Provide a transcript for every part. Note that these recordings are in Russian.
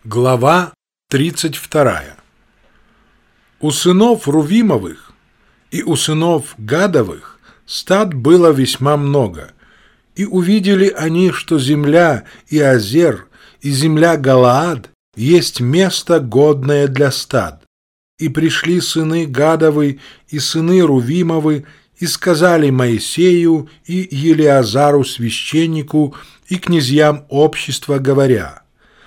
Глава 32. У сынов Рувимовых и у сынов Гадовых стад было весьма много, и увидели они, что земля Иозер и земля Галаад есть место, годное для стад. И пришли сыны Гадовы и сыны Рувимовы и сказали Моисею и Елиазару священнику и князьям общества, говоря: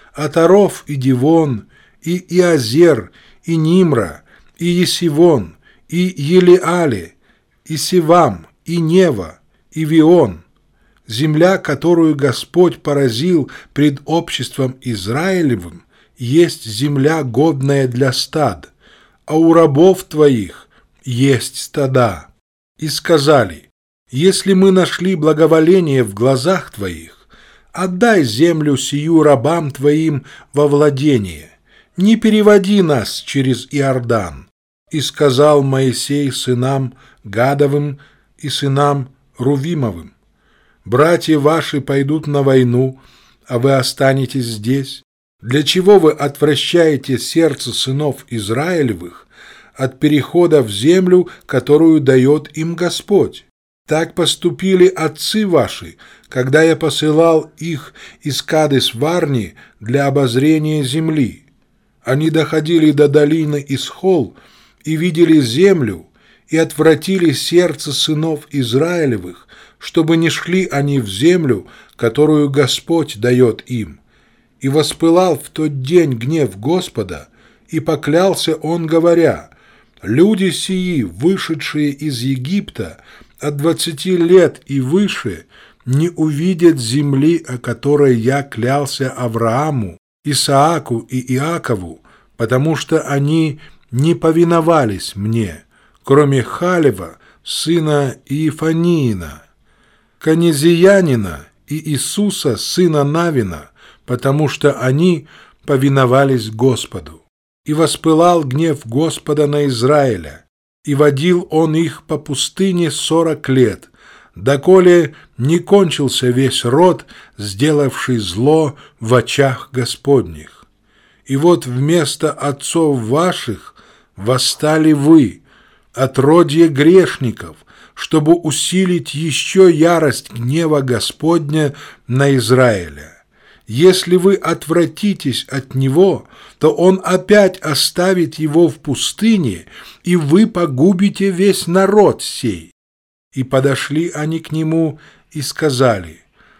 Атаров и Дивон, и Иозер, и Нимра, и Есивон, и Елиале, и Сивам, и Нева, и Вион, земля, которую Господь поразил пред обществом Израилевым, есть земля, годная для стад, а у рабов твоих есть стада. И сказали: если мы нашли благоволение в глазах твоих, отдай землю сию рабам твоим во владение, не переводи нас через Иордан. И сказал Моисей сынам Гадовым и сынам Рувимовым: братья ваши пойдут на войну, а вы останетесь здесь. Для чего вы отвращаете сердце сынов Израилевых от перехода в землю, которую дает им Господь? Так поступили отцы ваши, когда я посылал их из Кадес-Варни для обозрения земли. Они доходили до долины Исхол и видели землю, и отвратили сердце сынов Израилевых, чтобы не шли они в землю, которую Господь дает им. И воспылал в тот день гнев Господа, и поклялся он, говоря: люди сии, вышедшие из Египта от 20 лет и выше, не увидят земли, о которой я клялся Аврааму, Исааку и Иакову, потому что они не повиновались мне, кроме Халева, сына Иефаниина, Канезиянина и Иисуса, сына Навина, потому что они повиновались Господу. И воспылал гнев Господа на Израиля, и водил он их по пустыне 40 лет, доколе не кончился весь род, сделавший зло в очах Господних. И вот вместо отцов ваших восстали вы, отродье грешников, чтобы усилить еще ярость гнева Господня на Израиля. Если вы отвратитесь от него, то он опять оставит его в пустыне, и вы погубите весь народ сей. И подошли они к нему и сказали: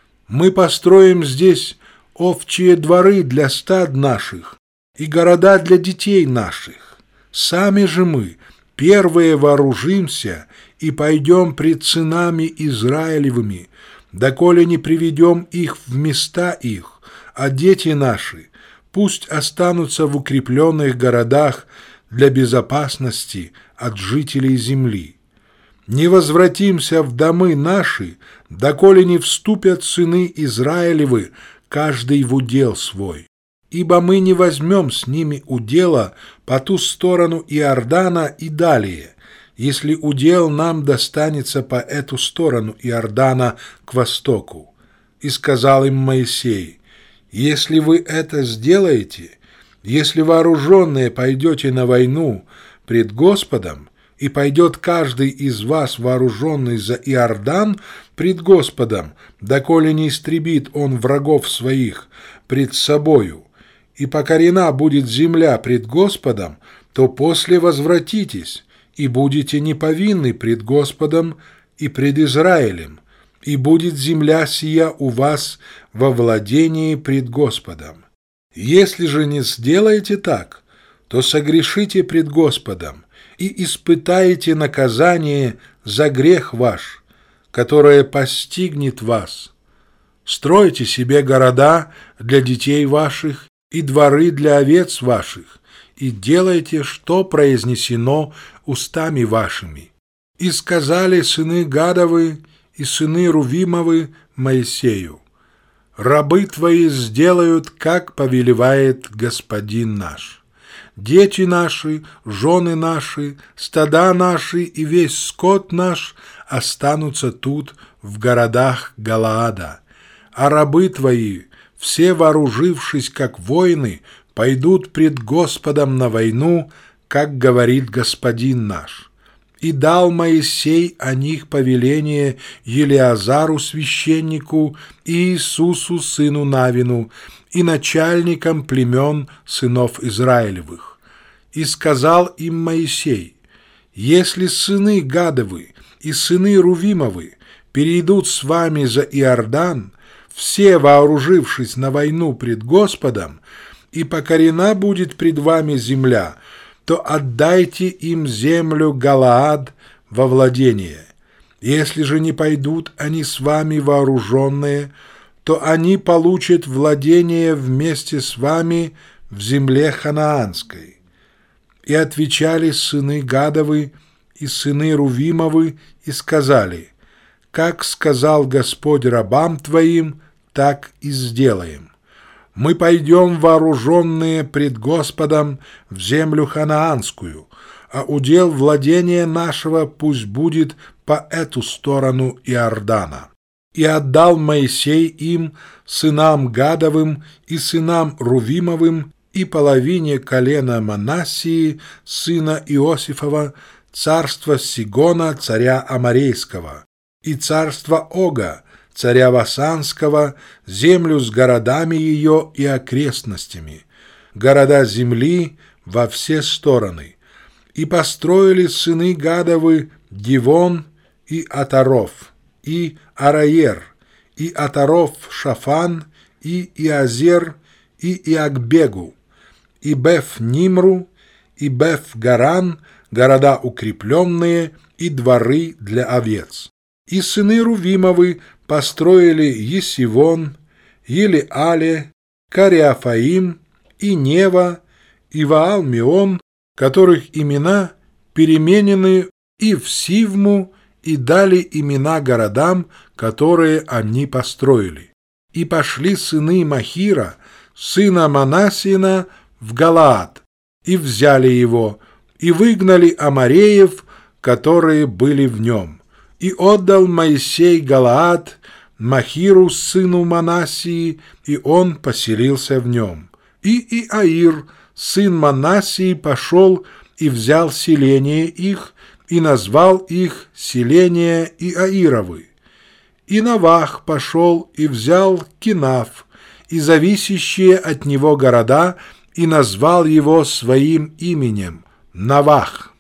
мы построим здесь овчие дворы для стад наших и города для детей наших. Сами же мы первые вооружимся и пойдем пред сынами Израилевыми, доколе не приведем их в места их, а дети наши пусть останутся в укрепленных городах для безопасности от жителей земли. Не возвратимся в домы наши, доколе не вступят сыны Израилевы, каждый в удел свой. Ибо мы не возьмем с ними удела по ту сторону Иордана и далее, если удел нам достанется по эту сторону Иордана к востоку. И сказал им Моисей: если вы это сделаете, если вооруженные пойдете на войну пред Господом, и пойдет каждый из вас вооруженный за Иордан пред Господом, доколе не истребит он врагов своих пред собою, и покорена будет земля пред Господом, то после возвратитесь, и будете неповинны пред Господом и пред Израилем, и будет земля сия у вас во владении пред Господом. Если же не сделаете так, то согрешите пред Господом и испытаете наказание за грех ваш, которое постигнет вас. Стройте себе города для детей ваших и дворы для овец ваших, и делайте, что произнесено устами вашими. И сказали сыны Гадовы и сыны Рувимовы Моисею: рабы твои сделают, как повелевает Господин наш. Дети наши, жены наши, стада наши и весь скот наш останутся тут, в городах Галаада, а рабы твои, все вооружившись как воины, пойдут пред Господом на войну, как говорит Господин наш. И дал Моисей о них повеление Елиазару священнику и Иисусу сыну Навину и начальникам племен сынов Израилевых. И сказал им Моисей: если сыны Гадовы и сыны Рувимовы перейдут с вами за Иордан, все вооружившись на войну пред Господом, и покорена будет пред вами земля, то отдайте им землю Галаад во владение. Если же не пойдут они с вами вооруженные, то они получат владение вместе с вами в земле ханаанской. И отвечали сыны Гадовы и сыны Рувимовы и сказали: как сказал Господь рабам твоим, так и сделаем. Мы пойдем вооруженные пред Господом в землю ханаанскую, а удел владения нашего пусть будет по эту сторону Иордана. И отдал Моисей им, сынам Гадовым и сынам Рувимовым, и половине колена Манассии, сына Иосифова, царство Сигона, царя Аморейского, и царство Ога, царя Васанского, землю с городами ее и окрестностями, города земли во все стороны. И построили сыны Гадовы Дивон и Атаров, и Араер, и Атаров Шафан, и Иазер, и Иакбегу, и Беф-Нимру, и Беф-Гаран, города укрепленные, и дворы для овец. И сыны Рувимовы построили Есивон, Елеале, Кариафаим, и Нева, и Ваал-Меон, которых имена переменены и в Сивму, и дали имена городам, которые они построили. И пошли сыны Махира, сына Манассина, в Галаад, и взяли его, и выгнали амореев, которые были в нем. И отдал Моисей Галаад Махиру, сыну Манассии, и он поселился в нем. И Иаир, сын Манассии, пошел и взял селение их, и назвал их селения Иаировы. И Навах пошел и взял Кинав, и зависящие от него города, и назвал его своим именем Навах.